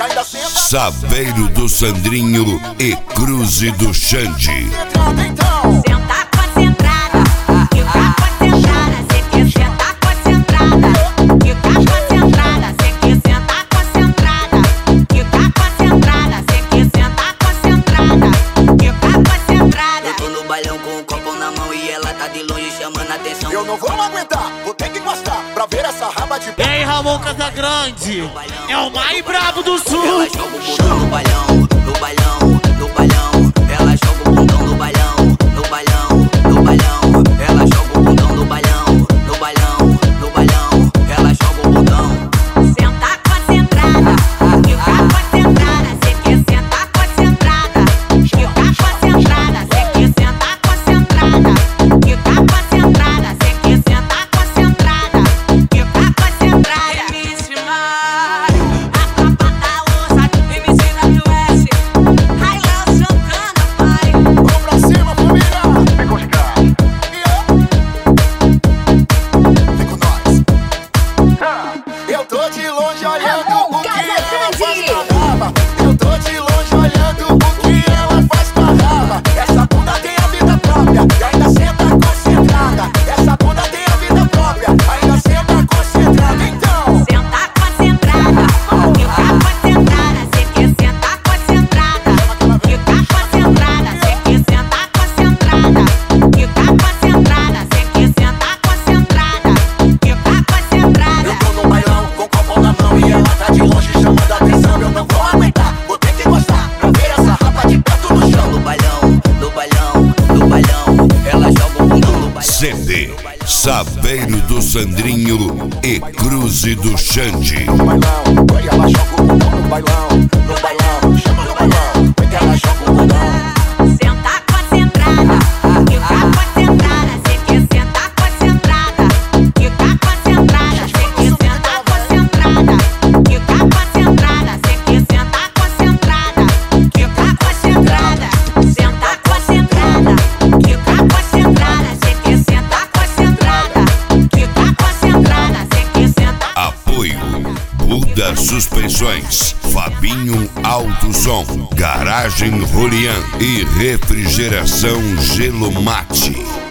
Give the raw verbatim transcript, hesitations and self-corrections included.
Saveiro do Sandrinho e Cruze do Xande. Senta concentrada, fica concentrada, cê quer sentar concentrada, fica concentrada, cê quer sentar concentrada, fica concentrada, cê quer sentar concentrada, fica concentrada. Eu tô no bailão com um copo na mão e ela tá de longe chamando a atenção. Eu não vou aguentar, vou ter que gostar pra ver essa raba de... Ei, Ramon Casagrande, é o mais brabo do sul. Ela joga o bundão no bailão, no bailão, no bailão. Ela joga o bundão no bailão, no bailão, no bailão. Ela joga o bundão no bailão, no bailão, no bailão. Ela joga o bundão. Senta concentrada, fica concentrada, cê quer sentar concentrada, fica concentrada, cê quer sentar concentrada, fica concentrada, cê quer sentar concentrada, fica concentrada. M C Mário, a tropa da ossa, M C W S, Railão Santana, pai. Vamos pra cima, família! Vem com os caras. E eu? Vem com nós. Eu tô de longe olhando o que ela faz com a raba. Eu tô de longe olhando o que ela faz com a raba. Essa bunda tem a vida própria e ainda senta concentrada. Essa bunda tem a vida própria, ainda senta concentrada. Então, Senta concentrada, fica concentrada, cê quer sentar concentrada, fica concentrada, cê quer sentar concentrada, fica concentrada, cê quer sentar concentrada, fica concentrada. eu tô no bailão com o copo na mão e ela tá de longe chamando a atenção. Eu não vou aguentar, vou ter que gostar pra ver essa raba de perto no chão. No bailão, no bailão, no bailão. Ela joga o bundão no bailão. C D Saveiro do Sandrinho e Cruze do Xande. No bailão, oi, ela joga o bundão no bailão, no bailão, chama no bailão, vem que ela joga o bundão. Senta concentrada, fica concentrada, cê quer sentar concentrada, fica concentrada, cê quer sentar concentrada, fica concentrada, cê quer sentar concentrada, fica concentrada, senta concentrada, fica concentrada, cê quer sentar concentrada, fica concentrada, cê quer sentar. Apoio Buda Suspensões, Fabinho Alto Som, Garagem Rolian e Refrigeração Gelo Mate.